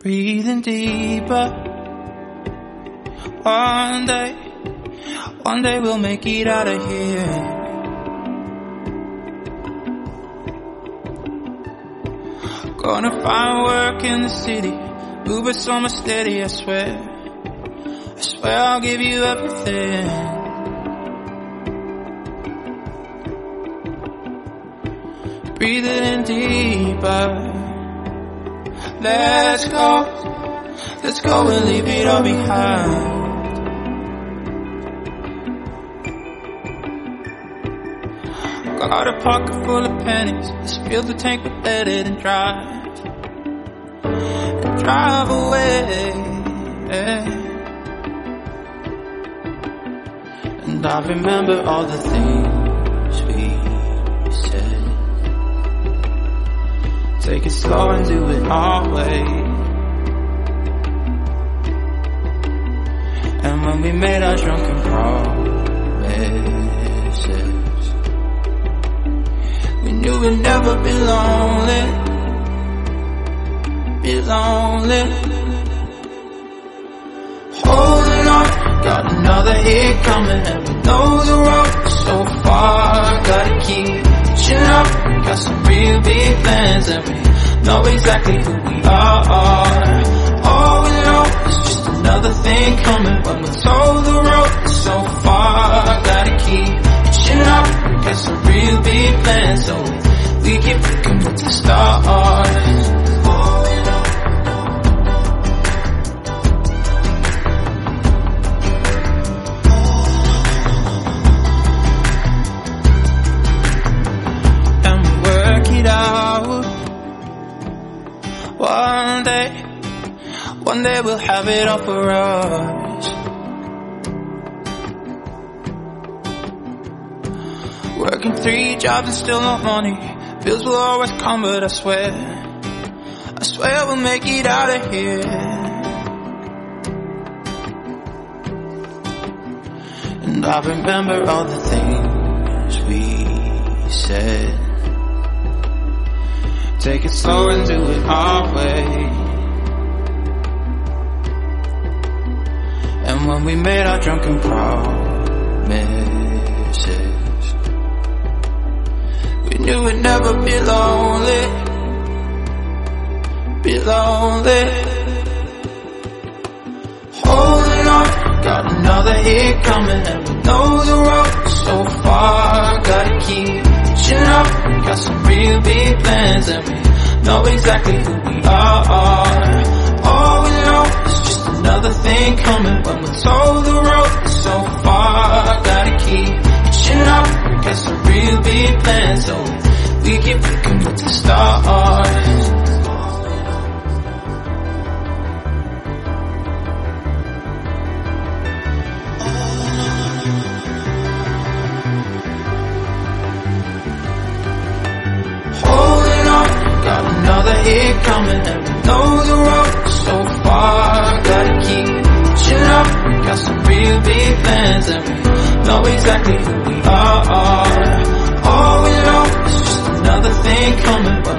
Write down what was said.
breathing deeper. One day we'll make it out of here. Gonna find work in the city, move it so much steady, I swear I'll give you everything. Breathe it in deeper. Let's go and leave it all behind. Got a pocket full of pennies, just fill the tank with it and drive away. And I remember all the things we said. Take it slow and do it our way. And when we made our drunken promises, we knew we'd never be lonely, Holding on, got another hit coming, and we know the road so far. Gotta keep pushing up, got some real big plans, and we know exactly who we are. All we know is just another thing coming when we're told the road is so far. Gotta keep pushing up, got some real big plans, so we keep looking with the stars. One day we'll have it all for us. Working 3 jobs and still no money. Bills will always come, but I swear we'll make it out of here. And I remember all the things we said. Take it slow and do it our way. And when we made our drunken promises, we knew we'd never be lonely, Holding on, got another hit coming, and we know the road so far. Gotta keep pushing up, got some real big plans, and we know exactly who we are. All we know is just another thing coming when we're told the road is so far. Gotta keep pushing up, got some real big plans, so we keep looking with the stars. Holding on, got another hit coming, and we know the road is so far. Gotta keep pushing up, got some real big plans, and we know exactly who we are. All we know is just another thing coming.